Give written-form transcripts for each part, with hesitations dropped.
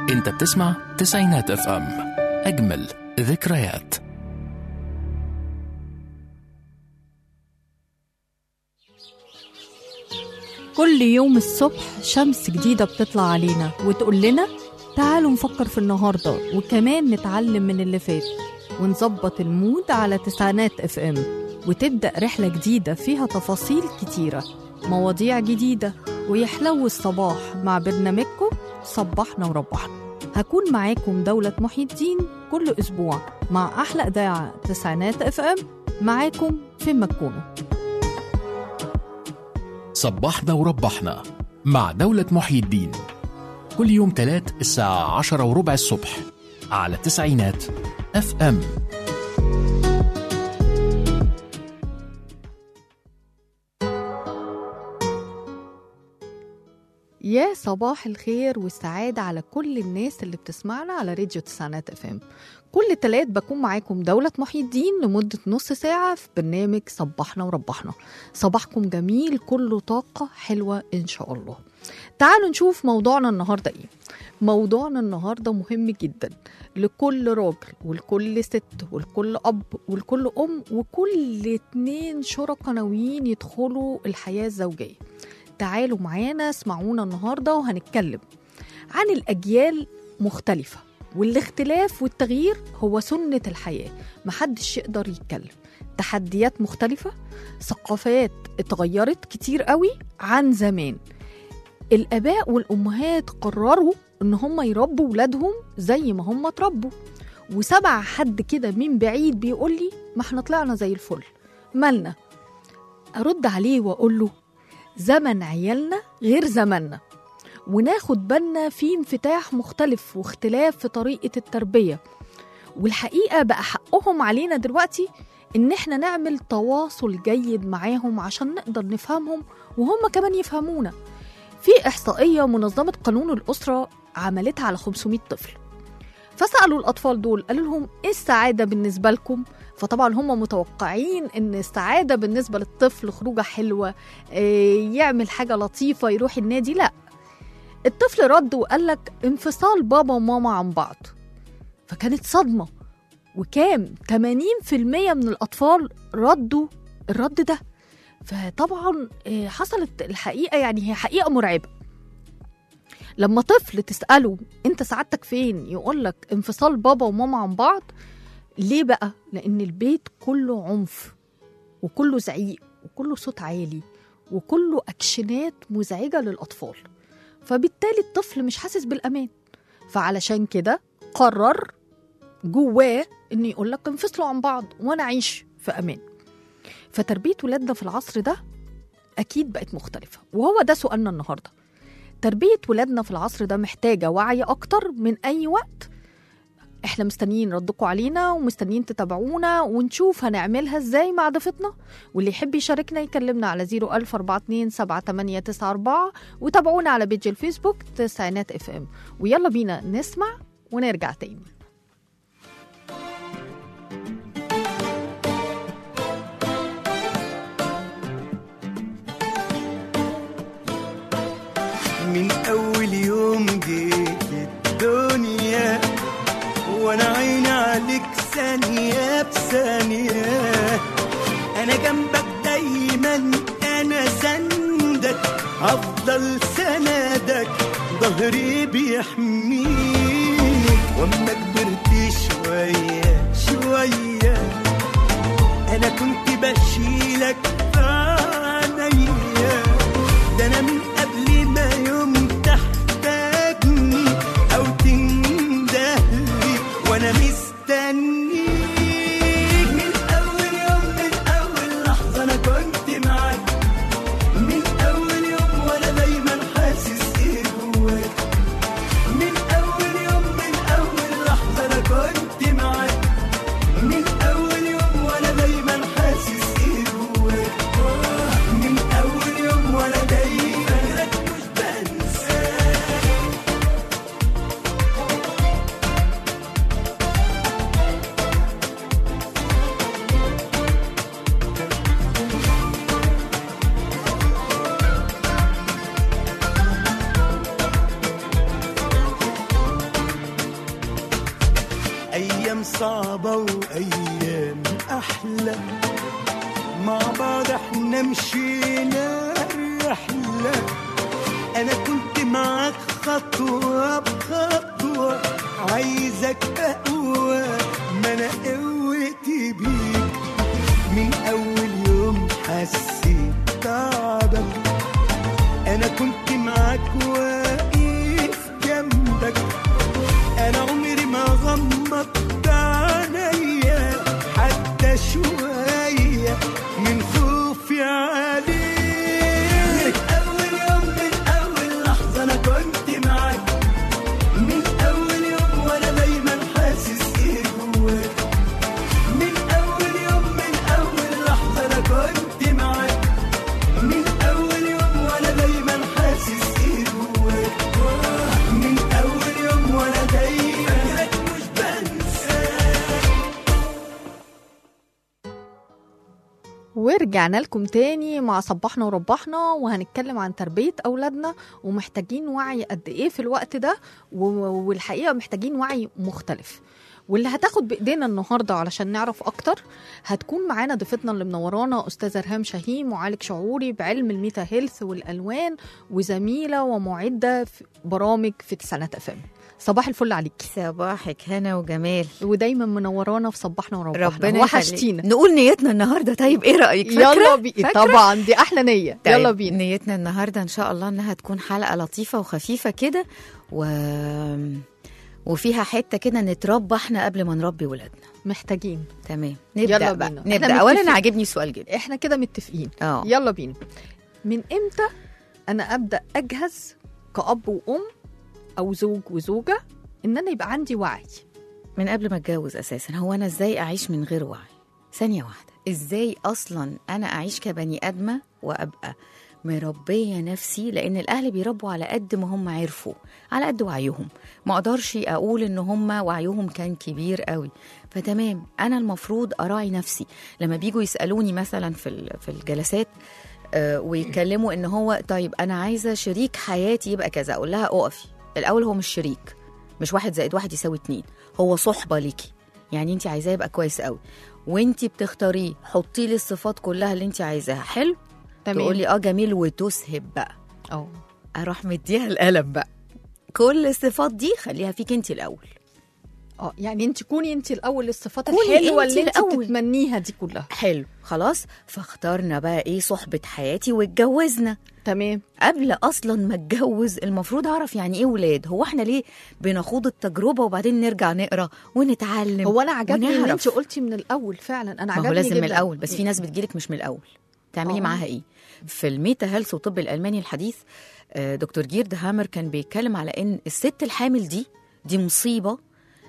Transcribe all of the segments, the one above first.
انت بتسمع تسعينات اف ام، اجمل ذكريات. كل يوم الصبح شمس جديدة بتطلع علينا وتقول لنا تعالوا نفكر في النهاردة وكمان نتعلم من اللي فات ونظبط المود على تسعينات اف ام، وتبدأ رحلة جديدة فيها تفاصيل كتيرة، مواضيع جديدة، ويحلو الصباح مع برنامجكم صبحنا وربحنا. هكون معاكم دولة محي الدين كل أسبوع مع أحلى إذاعة تسعينات اف ام، معاكم فين ما تكونوا. صبحنا وربحنا مع دولة محي الدين كل يوم تلات الساعة 10:15 الصبح على تسعينات اف ام. يا صباح الخير والسعادة على كل الناس اللي بتسمعنا على راديو تسعينات اف ام. كل تلات بكون معاكم دولة محي الدين لمدة نص ساعة في برنامج صبحنا وربحنا. صباحكم جميل كله طاقة حلوة إن شاء الله. تعالوا نشوف موضوعنا النهاردة إيه. موضوعنا النهاردة مهم جدا لكل راجل ولكل ست ولكل أب ولكل أم وكل 2 شركاء ناويين يدخلوا الحياة الزوجية. تعالوا معانا اسمعونا النهاردة وهنتكلم عن الأجيال مختلفة، والاختلاف والتغيير هو سنة الحياة، محدش يقدر يتكلم. تحديات مختلفة، ثقافات اتغيرت كتير قوي عن زمان. الآباء والأمهات قرروا إن هم يربوا ولادهم زي ما هم تربوا، وسمع حد كده من بعيد بيقول لي ما احنا طلعنا زي الفل، مالنا؟ أرد عليه وأقول له زمن عيالنا غير زمننا، وناخد بالنا في انفتاح مختلف واختلاف في طريقة التربية. والحقيقة بقى حقهم علينا دلوقتي إن احنا نعمل تواصل جيد معاهم عشان نقدر نفهمهم وهم كمان يفهمونا. في إحصائية منظمة قانون الأسرة عملتها على 500 طفل، فسألوا الأطفال دول قالوا لهم إيه السعادة بالنسبة لكم؟ فطبعا هم متوقعين إن السعادة بالنسبة للطفل خروجة حلوة، يعمل حاجة لطيفة، يروح النادي. لا، الطفل رد وقال لك انفصال بابا وماما عن بعض. فكانت صدمة، وكام 80% من الأطفال ردوا الرد ده. فطبعا حصلت الحقيقة، يعني هي حقيقة مرعبة. لما طفل تسأله انت سعادتك فين يقول لك انفصال بابا وماما عن بعض. ليه بقى؟ لأن البيت كله عنف وكله زعيق وكله صوت عالي وكله أكشنات مزعجة للأطفال، فبالتالي الطفل مش حاسس بالأمان. فعلشان كده قرر جواه إن يقول لك انفصلوا عن بعض وأنا أعيش في أمان. فتربية ولادنا في العصر ده أكيد بقت مختلفة، وهو ده سؤالنا النهاردة. تربية ولادنا في العصر ده محتاجة وعي أكتر من أي وقت. احنا مستنيين ردكم علينا ومستنيين تتابعونا ونشوف هنعملها ازاي مع ضيفتنا. واللي يحب يشاركنا يكلمنا على 014278994 وتابعونا على بيج الفيسبوك تسعينات اف ام. ويلا بينا نسمع ونرجع تاني. من أول يوم جيت الدنيا وأنا عيني عليك ثانية بثانية، أنا جنبك دايما، أنا سندك، أفضل سندك، ظهري بيحميك. وأما كبرت شوية شوية أنا كنت بشيلك في عينيا، ده أنا من قبل ما يوم تحتاجني أو تندهلي وأنا مستنيك. من أول يوم، من أول لحظة أنا كنت معاك، من أول يوم وأنا دايما حاسس إيه جواك. من أول يوم، من أول لحظة أنا كنت معاك، من أول يوم وأنا دايما حاسس إيه جواك. صعبة وأيام أحلى، مع بعض احنا مشينا الرحلة، أنا كنت معاك خطوة بخطوة، عايزك أقوى ما أنا قوتي بيك، من أول يوم حسيت تعبك، أنا كنت معاك واقف جنبك، أنا عمري ما غمضت عينيا حتى شوية من خوفي عليك. من أول يوم من أول لحظة أنا كنت معاك، من أول يوم وأنا دايما حاسس إيه جواك، من أول يوم من أول لحظة أنا كنت معاك، من أول يوم وأنا دايما حاسس إيه جواك، من أول يوم وأنا دايما مش بنساك. ورجعنا لكم تاني مع صبحنا وربحنا، وهنتكلم عن تربية أولادنا، ومحتاجين وعي قد إيه في الوقت ده، والحقيقة محتاجين وعي مختلف. واللي هتاخد بإيدينا النهاردة علشان نعرف أكتر هتكون معانا ضيفتنا اللي منورانا أستاذة رهام شاهين، معالج شعوري بعلم الميتا هيلث والألوان، وزميلة ومعدة في برامج في تسعينات FM. صباح الفل عليكي. صباحك هنا وجمال، ودايما منورانا في صبحنا وربحنا، ربنا وحشتينا. نقول نيتنا النهارده. طيب ايه رايك؟ يلا بينا. طبعا دي احلى نيه. طيب يلا بينا. نيتنا النهارده ان شاء الله انها تكون حلقه لطيفه وخفيفه كده، وفيها حته كده نتربى احنا قبل ما نربي ولادنا. محتاجين. تمام، يلا نبدا بقى. بينا. نبدا. اولا عاجبني سؤال جدا، احنا كده متفقين. اه يلا بينا. من امتى انا ابدا اجهز كأب وأم او زوج وزوجه ان انا يبقى عندي وعي؟ من قبل ما اتجوز اساسا. هو انا ازاي اعيش من غير وعي؟ ثانيه واحده، ازاي اصلا انا اعيش كبني ادمه وابقى مربيه نفسي؟ لان الاهل بيربوا على قد ما هم عرفوا، على قد وعيهم. ما اقدرش اقول ان هم وعيهم كان كبير قوي، فتمام انا المفروض اراعي نفسي. لما بيجوا يسالوني مثلا في الجلسات ويتكلموا ان هو طيب انا عايزه شريك حياتي يبقى كذا، اقول لها اقفي الاول، هو مش شريك، مش 1 زائد 1 يساوي 2، هو صحبه ليكي. يعني انت عايزاه يبقى كويس قوي، وانت بتختاريه حطي لي الصفات كلها اللي انت عايزاها. حلو، تقولي جميل، وتسهب بقى. اروح مديها القلم بقى، كل الصفات دي خليها فيك انت الاول. يعني انت كوني انت الاول الصفات الحلوه اللي انت بتتمنيها دي كلها. حلو، خلاص. فاخترنا بقى ايه صحبه حياتي واتجوزنا. تمام. قبل اصلا ما اتجوز المفروض اعرف يعني ايه ولاد. هو احنا ليه بنخوض التجربه وبعدين نرجع نقرا ونتعلم؟ هو انا عجبني ان انت قلتي من الاول. فعلا انا عجبني. هو لازم جداً. من الاول، بس في ناس بتجيلك مش من الاول. تعملي معاها ايه؟ في الميتا هيلث وطب الالماني الحديث دكتور جيرد هامر كان بيتكلم على ان الست الحامل دي مصيبه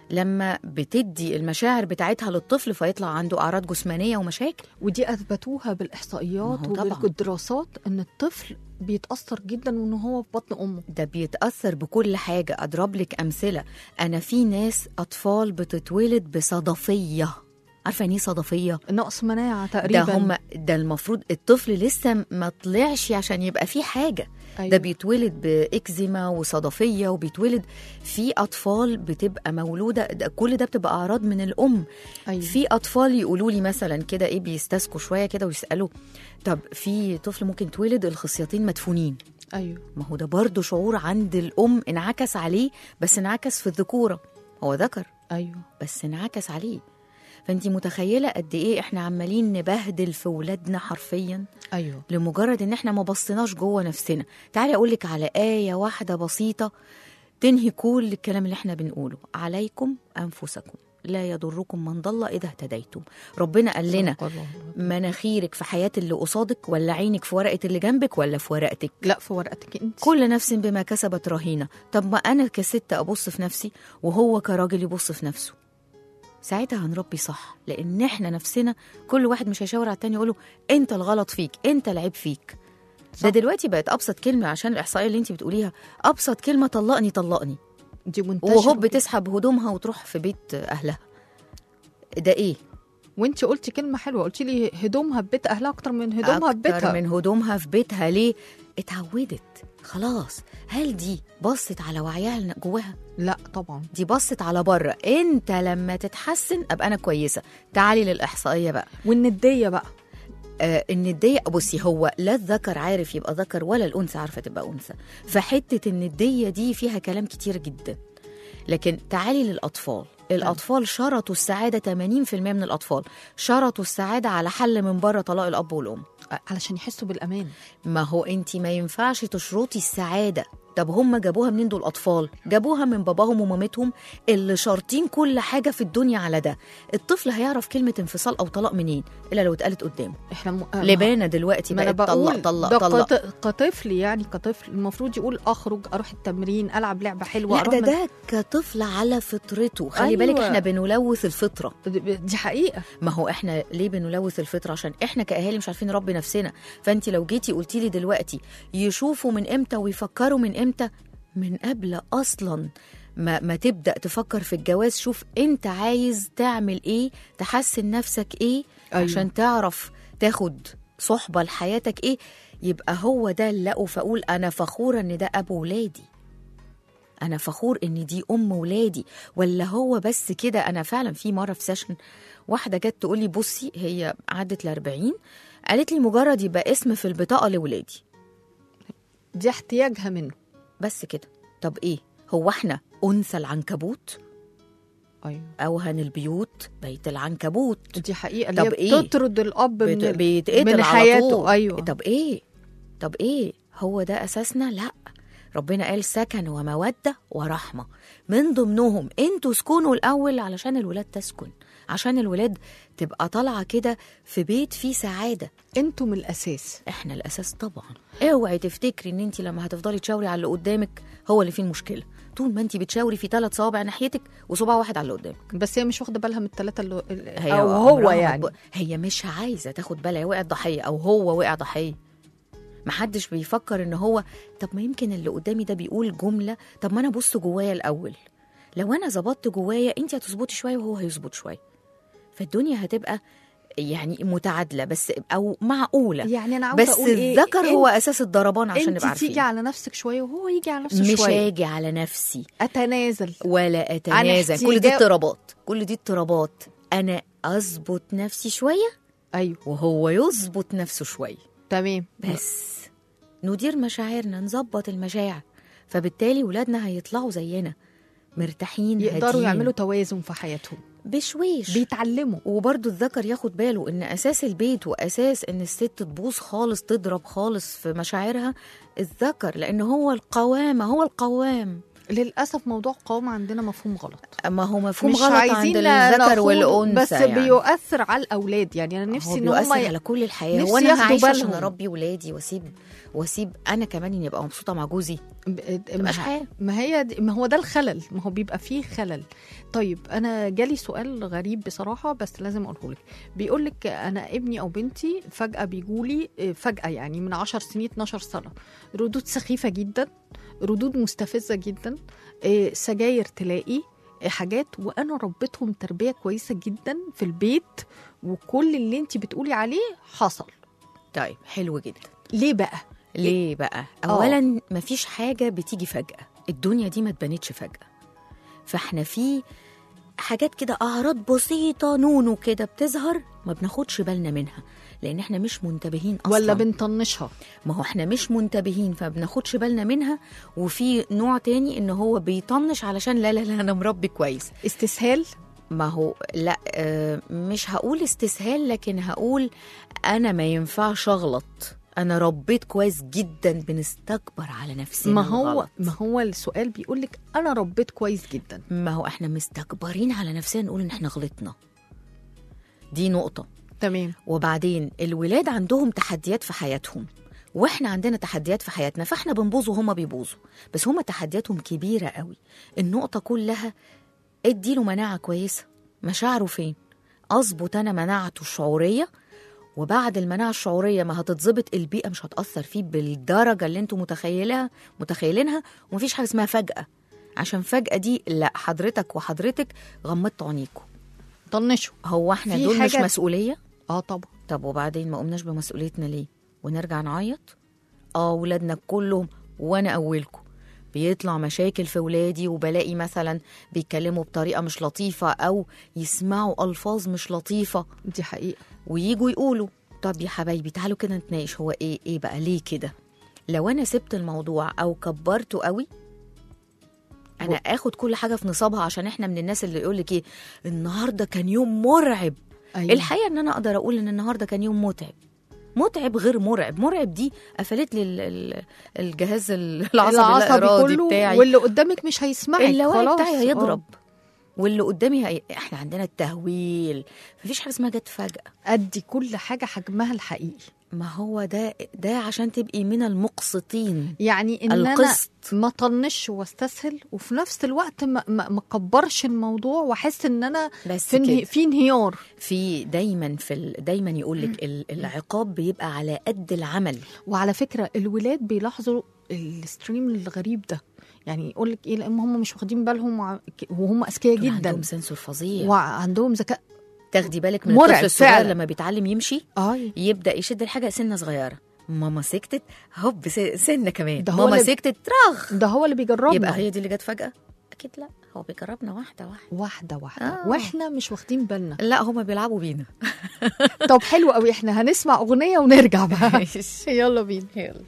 لما بتدي المشاعر بتاعتها للطفل فيطلع عنده أعراض جسمانية ومشاكل. ودي أثبتوها بالإحصائيات وبالدراسات أن الطفل بيتأثر جدا وأنه هو في بطن أمه. ده بيتأثر بكل حاجة. أضرب لك أمثلة. أنا في ناس أطفال بتتولد بصدفية. عارفة يعني ايه صدفية؟ نقص مناعة تقريبا. ده المفروض الطفل لسه ما طلعش عشان يبقى فيه حاجة. أيوة. ده بيتولد بإكزيما وصدفية، وبيتولد في أطفال بتبقى مولودة كل ده بتبقى أعراض من الأم. أيوة. في أطفال يقولوا لي مثلا كده إيه، بيستسكوا شوية كده ويسألوا طب في طفل ممكن تولد الخصيتين مدفونين. أيوة. ما هو ده برضو شعور عند الأم انعكس عليه، بس انعكس في الذكورة. هو ذكر. أيوة. بس انعكس عليه. فانتي متخيلة قد ايه احنا عمالين نبهدل في ولادنا حرفيا. أيوه. لمجرد ان احنا ما بصيناش جوه نفسنا. تعالي اقولك على آية واحدة بسيطة تنهي كل الكلام اللي احنا بنقوله. عليكم أنفسكم لا يضركم من ضل إذا اهتديتم. ربنا قال لنا مناخيرك في حياة اللي قصادك، ولا عينك في ورقة اللي جنبك، ولا في ورقتك؟ لا، في ورقتك انت. كل نفس بما كسبت رهينة. طب ما أنا كست أبص في نفسي وهو كراجل يبص في نفسه، ساعتها هنربي صح. لان احنا نفسنا كل واحد مش هيشاور على التاني يقوله انت الغلط فيك، انت العيب فيك. صح. ده دلوقتي بقت ابسط كلمه عشان الاحصائيه اللي انت بتقوليها. ابسط كلمه طلقني طلقني، دي منتشره، وهوب بتسحب هدومها وتروح في بيت اهلها. ده ايه؟ وانت قلتي كلمه حلوه، قلتي لي هدومها في بيت اهلها اكتر من هدومها في أكتر بيتها. من هدومها في بيتها. ليه؟ اتعودت خلاص. هل دي بصت على وعيها جواها؟ لا طبعا. دي بصت على بره. انت لما تتحسن ابقى انا كويسه. تعالي للاحصائيه بقى. والنديه بقى. النديه، بصي، هو لا الذكر عارف يبقى ذكر ولا الانثى عارفه تبقى انثى. فحته النديه دي فيها كلام كتير جدا. لكن تعالي للاطفال. الاطفال شرطوا السعاده، 80% من الاطفال شرطوا السعاده على حل من بره طلاق الاب والام. علشان يحسوا بالامان. ما هو انت ما ينفعش تشرطي السعاده. طب هم جابوها منين دول الاطفال؟ جابوها من باباهم ومامتهم اللي شارطين كل حاجه في الدنيا على ده. الطفل هيعرف كلمه انفصال او طلاق منين الا لو اتقالت قدامه؟ احنا لبانه دلوقتي ما انا بقت بقول طلق ده طلق. كطفل، يعني كطفل المفروض يقول اخرج اروح التمرين العب لعبه حلوه لا، اروح ده كطفل على فطرته. خلي أيوة. بالك احنا بنلوث الفطره. دي حقيقه. ما هو احنا ليه بنلوث الفطره؟ عشان احنا كاهالي مش عارفين نربي نفسنا. فانت لو جيتي قلتي لي دلوقتي يشوفوا من امتى ويفكروا من امتى، من قبل اصلا ما تبدا تفكر في الجواز. شوف انت عايز تعمل ايه، تحسن نفسك ايه، أيوة. عشان تعرف تاخد صحبه لحياتك ايه. يبقى هو ده اللي لقوا. فاقول انا فخوره ان ده ابو ولادي، انا فخور ان دي ام ولادي. ولا هو بس كده؟ انا فعلا في مره في سيشن واحده جت تقول لي بصي، هي عدت ل40، قالت لي مجرد يبقى اسم في البطاقه لولادي. دي احتياجها منه بس كده. طب ايه هو احنا انثى العنكبوت؟ ايوه اوهن البيوت بيت العنكبوت. دي حقيقه طب اللي إيه؟ هي بتطرد الاب بيتقتل من على حياته. طول. ايوه. طب ايه هو ده اساسنا؟ لا، ربنا قال سكن وموده ورحمه، من ضمنهم انتوا اسكنوا الاول علشان الولاد تسكن، عشان الولاد تبقى طالعه كده في بيت فيه سعاده. انتم الاساس. احنا الاساس طبعا. اوعي تفتكري ان انت لما هتفضلي تشاوري على اللي قدامك هو اللي فيه المشكله. طول ما انت بتشاوري في 3 صوابع ناحيتك وصباع واحد على اللي قدامك. بس هي مش واخده بالها من الثلاثه اللي هي او هو عمرها يعني هي مش عايزه تاخد بالها. هي وقعت ضحيه او هو وقع ضحيه. محدش بيفكر ان هو طب ما يمكن اللي قدامي ده بيقول جمله، طب ما انا ابص جوايا الاول. لو انا ظبطت جوايا انت هتظبطي شويه وهو هيظبط شويه، فالدنيا هتبقى يعني متعادله بس او معقوله. يعني انا عاوزه بس اقول ايه، الذكر هو اساس الضربان عشان نبقى انت عارفين. تيجي على نفسك شويه وهو يجي على نفسه مش شويه. هاجي على نفسي اتنازل ولا عن اتنازل. كل دي احتياجات. اضطرابات، كل دي اضطرابات. انا اظبط نفسي شويه ايوه وهو يظبط نفسه شويه، تمام. بس ندير مشاعرنا، نظبط المشاعر. فبالتالي ولادنا هيطلعوا زينا مرتاحين، يقدروا هاديين، يعملوا توازن في حياتهم، بشويش. بيتعلموا. وبرضو الذكر ياخد باله ان اساس البيت واساس ان الست تبوظ خالص تضرب خالص في مشاعرها الذكر، لان هو القوامه، هو القوام. للاسف موضوع القوامه عندنا مفهوم غلط. ما هو مفهوم مش غلط عند عايزين الذكر ناخد- والانثى بس يعني. بيؤثر على الاولاد. يعني انا هو نفسي ان بيؤثر هم على كل الحياه. نفسي هو انا ياخدوا هعيش عشان بالهم. اربي ولادي واسيب انا كمان اني ابقى مبسوطه مع جوزي؟ مش حياه. ما هو ده الخلل، ما هو بيبقى فيه خلل. طيب انا جالي سؤال غريب بصراحه بس لازم اقوله لك. بيقول لك انا ابني او بنتي فجاه بيجولي فجاه يعني من 10 سنين 12 سنه ردود سخيفه جدا، ردود مستفزه جدا، سجاير تلاقي حاجات، وانا ربيتهم تربيه كويسه جدا في البيت وكل اللي انت بتقولي عليه حصل. طيب حلو جدا. ليه بقى؟ ليه بقى؟ اولا مفيش حاجه بتيجي فجاه، الدنيا دي ما اتبنتش فجاه. فاحنا في حاجات كده اعراض بسيطه نونو كده بتظهر ما بناخدش بالنا منها لان احنا مش منتبهين اصلا، ولا بنطنشها. ما هو احنا مش منتبهين فما بناخدش بالنا منها. وفي نوع تاني ان هو بيطنش علشان لا انا مربي كويس. استسهال. ما هو لا، مش هقول استسهال، لكن هقول انا ما ينفعش اغلط، انا ربيت كويس جدا. بنستكبر على نفسنا. ما هو السؤال بيقول لك انا ربيت كويس جدا. ما هو احنا مستكبرين على نفسنا نقول ان احنا غلطنا. دي نقطة. تمام. وبعدين الولاد عندهم تحديات في حياتهم واحنا عندنا تحديات في حياتنا، فاحنا بنبوظ وهما بيبوظوا، بس هما تحدياتهم كبيرة قوي. النقطة كلها اديله مناعة كويسة. مشاعره فين؟ اظبط انا مناعته الشعورية، وبعد المناعة الشعورية ما هتتظبط البيئة مش هتأثر فيه بالدرجة اللي انتوا متخيلينها. ومفيش حاجة اسمها فجأة، عشان فجأة دي لا، حضرتك وحضرتك غمضتوا عينيكوا. طنشوا. هو احنا في دول مش حاجة- مسؤوليه؟ طبعا. طب وبعدين ما قمناش بمسؤوليتنا ليه ونرجع نعيط؟ ولادنا كلهم وانا اولكم بيطلع مشاكل في ولادي، وبلاقي مثلا بيتكلموا بطريقه مش لطيفه او يسمعوا الفاظ مش لطيفه، دي حقيقه. وييجوا يقولوا طب يا حبايبي تعالوا كده نتناقش، هو ايه بقى ليه كده؟ لو انا سبت الموضوع او كبرته قوي انا اخد كل حاجه في نصابها، عشان احنا من الناس اللي يقولك ايه النهارده كان يوم مرعب. أيوة. الحقيقه ان انا اقدر اقول ان النهارده كان يوم متعب غير مرعب. مرعب دي قفلت لي الجهاز العصبي الارادي كله، بتاعي، واللي قدامك مش هيسمعك، اللاواعي خلاص. بتاعي هيضرب. واللي قدامي احنا عندنا التهويل، مفيش حاجه اسمها جت فجأة. ادي كل حاجه حجمها الحقيقي. ما هو ده عشان تبقي من المقسطين. يعني ان القسط. انا ما طنش واستسهل، وفي نفس الوقت ما كبرش الموضوع واحس ان انا بس في انهيار. في دايما يقول لك العقاب بيبقى على قد العمل. وعلى فكره الولاد بيلاحظوا الستريم الغريب ده، يعني يقول لك ايه، لان هم مش واخدين بالهم وهم اذكياء جدا، عندهم سنسور فظيع وعندهم ذكاء. تاخدي بالك من مرعب الطفل الصغير فعلا. لما بيتعلم يمشي يبدا يشد الحاجه سنه صغيره، ماما سكتت هوب سنه كمان، ماما سكتت رغ، ده هو اللي بيجربنا. يبقى هي دي اللي جت فجاه؟ اكيد لا، هو بيجربنا واحده واحنا مش واخدين بالنا. لا هما بيلعبوا بينا. طب حلو قوي، احنا هنسمع اغنيه ونرجع بقى. يلا بينا. يلا.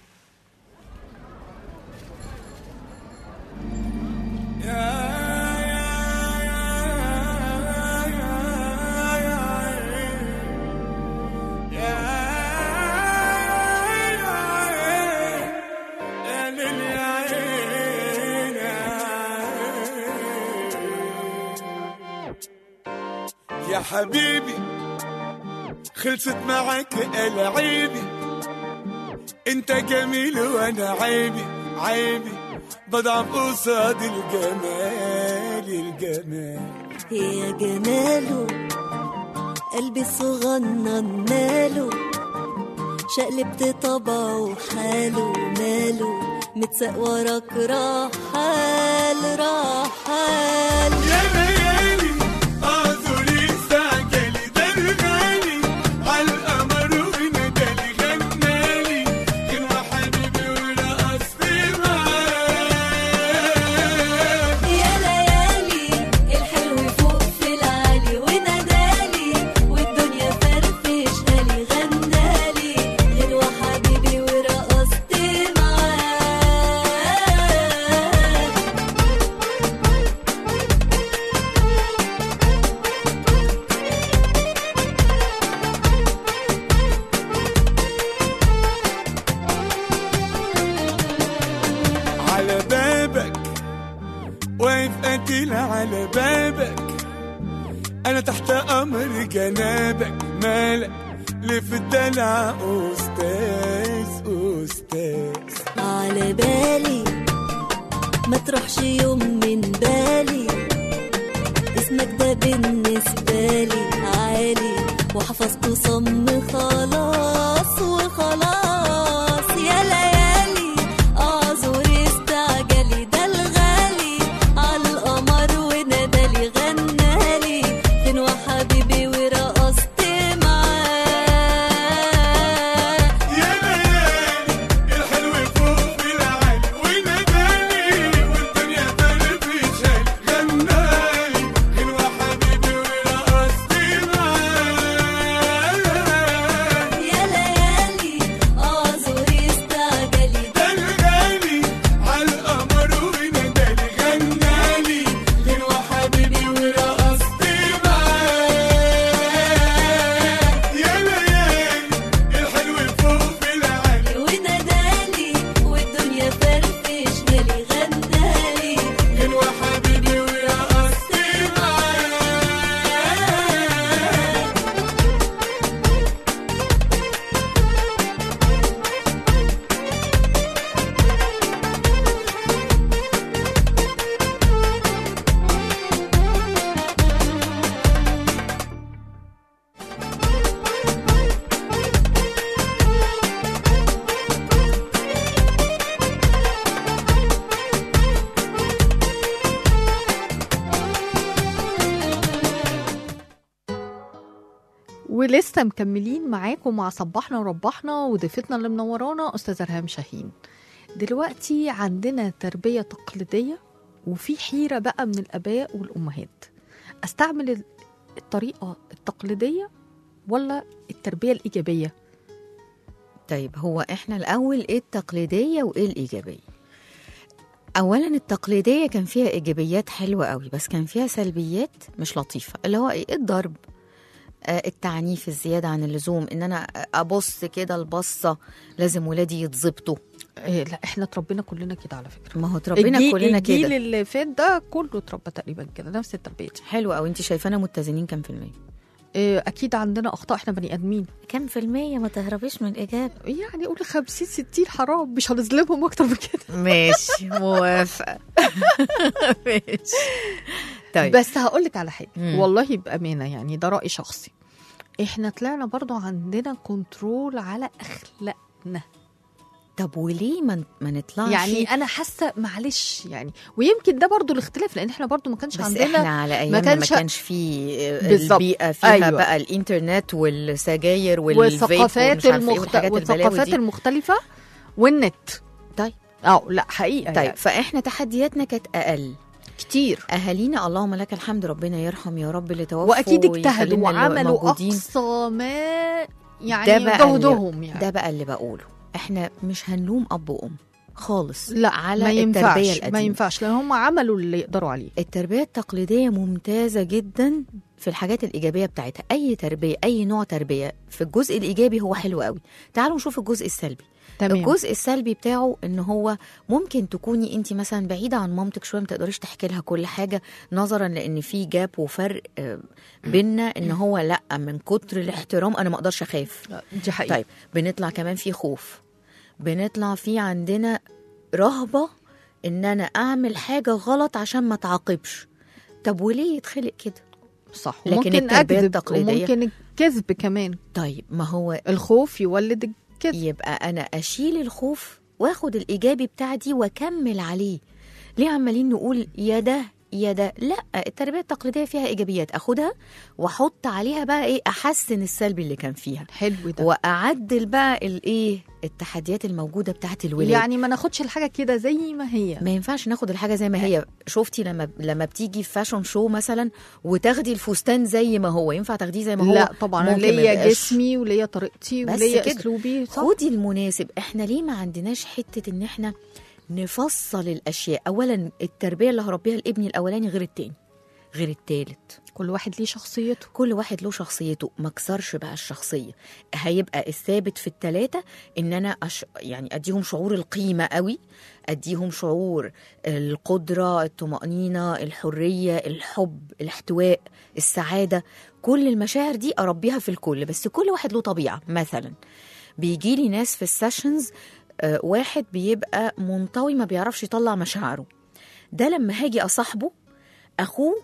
يا حبيبي خلصت معك العيبي، انت جميل وانا عيبي بضعف قصاد الجمال. يا جماله قلبي الصغنن ماله، شقلبت طبعه حاله ماله، متساق وراك رحال يا ليالي اعذري استعجلي، ده الغالي عالقمر وندالي غنالي، كان حبيبي ورقصت معاه. يا ليالي الحلو فوق في العالي ونادالي، والدنيا فرفشهالي غنالي، غنوة حبيبي ورقصت معاه. على بابك واقف قتيل على بابك، انا تحت امر جنابك، مالك ليه في الدلع استاذ على بالي ما تروحش يوم من بالي، اسمك ده بالنسبة لي عالي، وحفظته صم خلاص وخلاص. يا ليالي اعذري استعجلي، ده الغالي عالقمر وندالي غنالي، غنوة حبيبي ورقصت معاه. يا ليالي الحلو فوق في العالي ونادالي، والدنيا فرفشالي غنالي، غنوة حبيبي ورقصت معاه. يا ليالي ولسه مكملين معاكم مع صبحنا وربحنا، وضيفتنا اللي منورانا أستاذة ريهام شاهين. دلوقتي عندنا تربية تقليدية وفي حيرة بقى من الآباء والأمهات، أستعمل الطريقة التقليدية ولا التربية الإيجابية؟ طيب هو احنا الأول ايه التقليدية وايه الإيجابية؟ أولا التقليدية كان فيها إيجابيات حلوة قوي، بس كان فيها سلبيات مش لطيفة، اللي هو ايه؟ الضرب، التعنيف الزيادة عن اللزوم، ان انا ابص كده البصة لازم ولادي يتظبطوا. إيه لا، احنا اتربينا كلنا كده على فكرة. ما هو اتربينا كلنا كده. الجيل اللي فات ده كله اتربى تقريبا كده، نفس التربية. حلو قوي. انت شايفانا متزنين كام في المية؟ إيه اكيد عندنا اخطاء، احنا بني ادمين. كام في المية؟ ما تهربيش من الإجابة. يعني قول 50-60، حرام، مش هنظلمهم اكتر من كده. ماشي، موافقة. ماشي. طيب بس هقولك على حاجة والله بأمانة، يعني ده رأي شخصي. احنا طلعنا برضو عندنا كنترول على اخلاقنا. طب وليه ما نطلعش؟ يعني انا حاسه معلش يعني، ويمكن ده برضو الاختلاف، لان احنا برضو ما كانش بس عندنا، احنا على ايامنا ما كانش في بالظبط. البيئه فيها أيوة. بقى الانترنت والسجاير والفيب والثقافات المختلفه والنت. طيب لا حقيقه طيب يعني. فاحنا تحدياتنا كانت اقل كتير. اهالينا اللهم لك الحمد، ربنا يرحم يا رب اللي توفوا، واكيد اجتهدوا وعملوا موجودين. اقصى ما يعني جهدهم يعني. ده بقى اللي بقوله، احنا مش هنلوم اب وام خالص، لا على ما التربيه ينفعش، القديمه. ما ينفعش، لان هم عملوا اللي يقدروا عليه. التربيه التقليديه ممتازه جدا في الحاجات الايجابيه بتاعتها. اي تربيه، اي نوع تربيه في الجزء الايجابي هو حلو قوي. تعالوا نشوف الجزء السلبي. تمام. الجزء السلبي بتاعه ان هو ممكن تكوني انت مثلا بعيده عن مامتك شويه، ما تقدريش تحكي لها كل حاجه، نظرا لان في جاب وفرق بيننا، ان هو لا من كتر الاحترام انا ما اقدرش اخاف. دي حقيقة. طيب بنطلع كمان في خوف، بنطلع في عندنا رهبه ان انا اعمل حاجه غلط عشان ما تعاقبش. طب وليه يتخلق كده؟ صح. لكن ممكن التربية أكذب، التقليدية وممكن الكذب كمان. طيب ما هو الخوف يولد الكذب. يبقى أنا أشيل الخوف واخد الإيجابي بتاع دي واكمل عليه. ليه عمالين نقول يا ده يا ده؟ لا، التربية التقليدية فيها إيجابيات، أخدها وأحط عليها بقى إيه، أحسن السلبي اللي كان فيها، حلو ده، وأعدل بقى الإيه، التحديات الموجودة بتاعت الولاد. يعني ما ناخدش الحاجة كده زي ما هي. ما ينفعش ناخد الحاجة زي ما هي. شفتي لما بتيجي في فاشون شو مثلا وتاخدي الفستان زي ما هو، ينفع تاخديه زي ما هو؟ لا طبعا، ليا جسمي وليا طريقتي وليا اسلوبي. خدي المناسب. احنا ليه ما عندناش حتة ان احنا نفصل الاشياء؟ اولا التربية اللي هربيها لابني الاولاني غير التاني غير التالت. كل واحد ليه شخصيته، كل واحد له شخصيته، ما كسرش بقى الشخصية. هيبقى الثابت في التلاتة ان انا يعني اديهم شعور القيمة قوي، اديهم شعور القدرة، الطمأنينة، الحرية، الحب، الاحتواء، السعادة. كل المشاعر دي اربيها في الكل، بس كل واحد له طبيعة. مثلا بيجي لي ناس في السيشنز، واحد بيبقى منطوي ما بيعرفش يطلع مشاعره، ده لما هاجي أصاحبه أخوه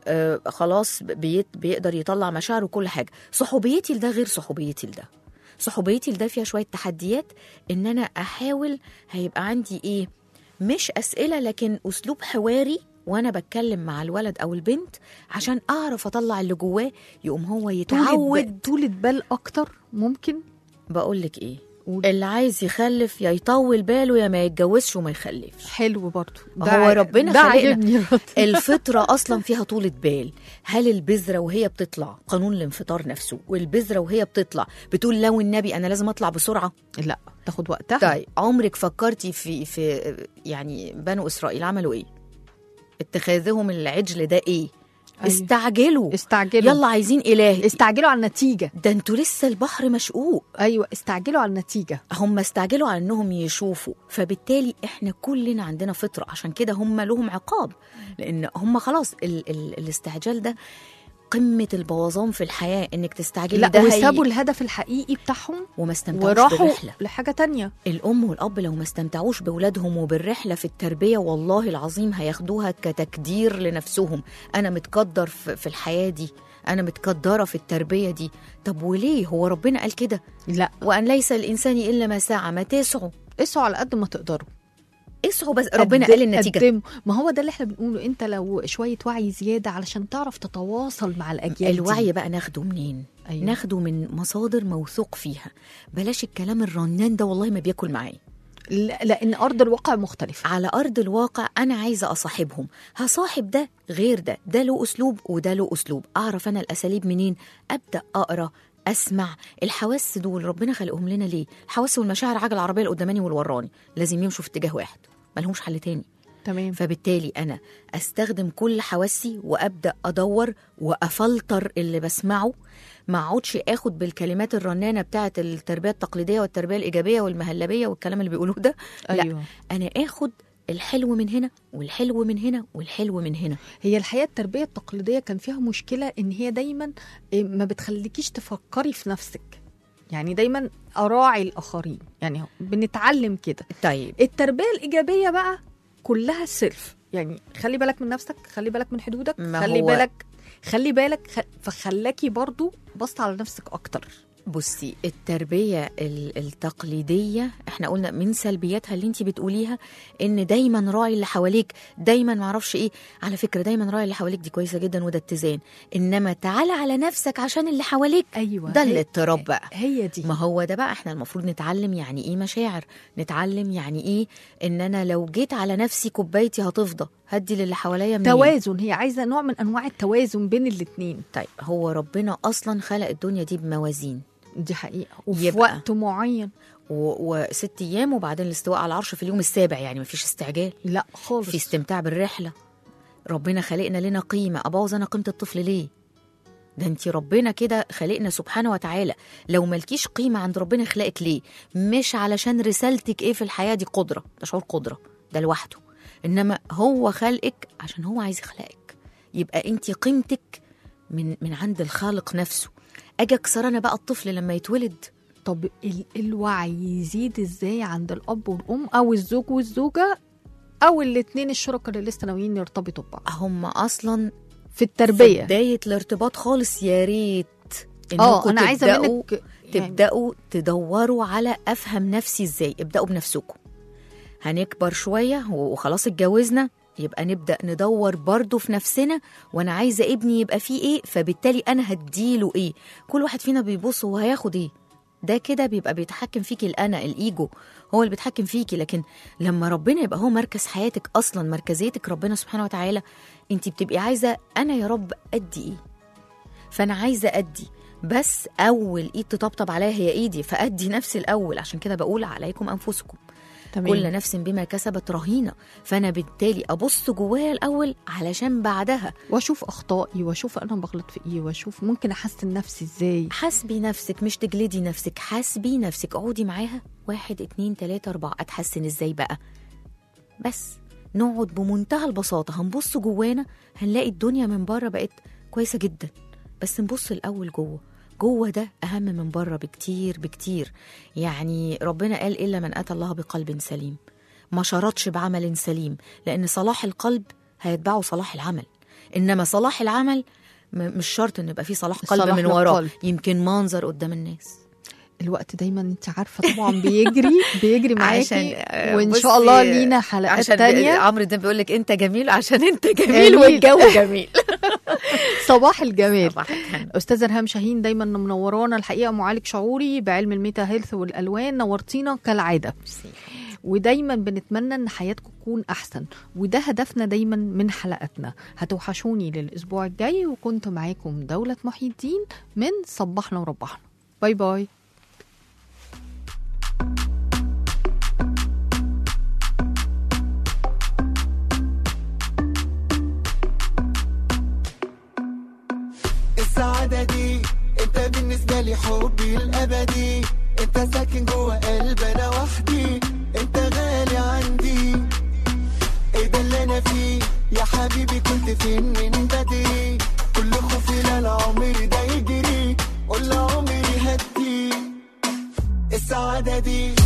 خلاص بيقدر يطلع مشاعره وكل حاجة. صحوبيتي لده غير صحوبيتي لده. صحوبيتي لده فيها شوية تحديات، إن أنا أحاول هيبقى عندي إيه، مش أسئلة لكن أسلوب حواري وأنا بتكلم مع الولد أو البنت عشان أعرف أطلع اللي جواه، يقوم هو يتعود. طولة بال أكتر ممكن. بقولك إيه، اللي عايز يخلف يا يطول باله يا ما يتجوزش وما يخلفش. حلو برضو، هو ربنا خلقنا الفطرة أصلا فيها طولة بال. هل البذرة وهي بتطلع قانون الانفطار نفسه، والبذرة وهي بتطلع بتقول لو النبي أنا لازم أطلع بسرعة؟ لا، تاخد وقتها. طيب عمرك فكرتي في يعني بنو إسرائيل عملوا إيه؟ اتخاذهم العجل ده إيه؟ أيوة. استعجلوا يلا عايزين إله، استعجلوا على النتيجة. ده انتوا لسه البحر مشقوق. أيوة، استعجلوا على النتيجة. هم استعجلوا على أنهم يشوفوا، فبالتالي إحنا كلنا عندنا فطرة، عشان كده هم لهم عقاب، لأن هم خلاص الاستعجال ده قمة البوظان في الحياة، إنك تستعجلي. لا، وسابوا الهدف الحقيقي بتاعهم وما استمتعوش وراحوا بالرحلة لحاجة تانية. الأم والأب لو ما استمتعوش بأولادهم وبالرحلة في التربية، والله العظيم هياخدوها كتقدير لنفسهم. أنا متقدر في الحياة دي، أنا متقدرة في التربية دي. طب وليه؟ هو ربنا قال كده؟ لا، وأن ليس الإنسان إلا ما سعى. ما تسعوا، اسعوا على قد ما تقدروا، اسعوا، بس ربنا قال النتيجة. قدموا. ما هو ده اللي احنا بنقوله، انت لو شوية وعي زيادة علشان تعرف تتواصل مع الأجيال الوعي دي. بقى ناخده منين؟ أيوة. ناخده من مصادر موثوق فيها، بلاش الكلام الرنان ده والله ما بياكل معايا. لأن أرض الواقع مختلفة. على أرض الواقع أنا عايزة أصاحبهم، هصاحب ده غير ده له أسلوب وده له أسلوب. أعرف أنا الأساليب منين؟ أبدأ أقرأ، أسمع. الحواس دول ربنا خلقهم لنا ليه؟ الحواس والمشاعر عجل العربية القداماني والوراني، لازم يمشوا في اتجاه واحد، ملهمش حل تاني. تمام. فبالتالي أنا أستخدم كل حواسي وأبدأ أدور وأفلتر اللي بسمعه، ما اقعدش اخد بالكلمات الرنانه بتاعه التربيه التقليديه والتربيه الايجابيه والمهلبيه والكلام اللي بيقولوه ده. أيوة. لا، انا اخد الحلو من هنا والحلو من هنا والحلو من هنا. هي الحقيقة التربية التقليدية كان فيها مشكلة إن هي دايما ما بتخليكيش تفكري في نفسك، يعني دايما أراعي الآخرين، يعني بنتعلم كده. طيب التربية الإيجابية بقى كلها سيلف، يعني خلي بالك من نفسك، خلي بالك من حدودك، خلي بالك فخلاكي برضو بصت على نفسك أكتر. بصي، التربية التقليدية احنا قلنا من سلبياتها اللي انتي بتقوليها ان دايما راعي اللي حواليك، دايما معرفش ايه. على فكرة دايما راعي اللي حواليك دي كويسة جدا وده اتزان، انما تعالى على نفسك عشان اللي حواليك. أيوة. ده اللي اضطراب بقى. هي دي. ما هو ده بقى احنا المفروض نتعلم يعني ايه مشاعر، نتعلم يعني ايه ان انا لو جيت على نفسي كوبايتي هتفضى، هدي للي حواليا منين. توازن، هي عايزة نوع من أنواع التوازن بين الاتنين. طيب هو ربنا أصلا خلق الدنيا دي بموازين، دي حقيقة، وفي وقت معين و6 أيام، وبعدين الاستواء على العرش في اليوم السابع، يعني مفيش استعجال، لا خالص، في استمتاع بالرحلة. ربنا خلقنا لنا قيمة، أبوظ أنا قيمة الطفل ليه؟ ده انتي ربنا كده خلقنا سبحانه وتعالى، لو ملكيش قيمة عند ربنا خلقك ليه؟ مش علشان رسالتك ايه في الحياة، دي قدرة، ده شعور قدرة ده لوحده، إنما هو خلقك عشان هو عايز يخلقك، يبقى انتي قيمتك من عند الخالق نفسه. أجي أكسر أنا بقى الطفل لما يتولد. طب الوعي يزيد ازاي عند الأب والأم أو الزوج والزوجة أو الاتنين الشركاء اللي لسه ناويين يرتبطوا ببعض؟ هم أصلا في التربية، في بداية الارتباط خالص، يا ريت انكم أنا عايزة منك تبدأوا تدوروا على أفهم نفسي ازاي. ابدأوا بنفسكم. هنكبر شوية وخلاص اتجوزنا، يبقى نبدأ ندور برضو في نفسنا، وانا عايزة ابني يبقى فيه ايه، فبالتالي انا هديله ايه. كل واحد فينا بيبص هو هياخد ايه، ده كده بيبقى بيتحكم فيكي الأنا، الإيجو هو اللي بيتحكم فيكي. لكن لما ربنا يبقى هو مركز حياتك أصلا، مركزيتك ربنا سبحانه وتعالى، انت بتبقي عايزة أنا يا رب أدي إيه، فأنا عايزة أدي، بس أول إيد تطبطب عليها هي إيدي، فأدي نفسي الأول. عشان كده بقول عليكم أنفسكم، تمام. كل نفس بما كسبت رهينة، فأنا بالتالي أبص جوايا الأول علشان بعدها وأشوف أخطائي، وأشوف أنا بغلط في إيه، وأشوف ممكن أحسن نفسي إزاي. حاسبي نفسك، مش تجلدي نفسك، حاسبي نفسك، اقعدي معاها 1 2 3 4 أتحسن إزاي بقى. بس نقعد بمنتهى البساطة، هنبص جوانا هنلاقي الدنيا من بره بقت كويسة جدا، بس نبص الأول جوه ده أهم من بره بكتير بكتير. يعني ربنا قال إلا من أتى الله بقلب سليم، ما شرطش بعمل سليم، لأن صلاح القلب هيتبعه صلاح العمل، إنما صلاح العمل مش شرط إن يبقى فيه صلاح قلب من وراه، يمكن منظر قدام الناس. الوقت دايما انت عارفة طبعا بيجري معاكي، وإن شاء الله لينا حلقات تانية. عمرو ده بيقول لك أنت جميل عشان أنت جميل والجو جميل. صباح الجميل. صباح أستاذة ريهام شاهين دايما منورانا الحقيقة، معالج شعوري بعلم الميتا هيلث والألوان، نورتينا كالعادة. ودايما بنتمنى ان حياتكم تكون احسن، وده هدفنا دايما من حلقاتنا. هتوحشوني للاسبوع الجاي، وكنت معاكم دولة محي الدين من صبحنا وربحنا. باي باي. السعادة دي انت بالنسبة لي حبي الابدي، انت ساكن جوه قلبي انا وحدي، انت غالي عندي، ايه ده اللي انا فيه يا حبيبي، كنت فين من بدري، كل خوفي لا العمر ده يجري، قول عمري هدي. السعادة دي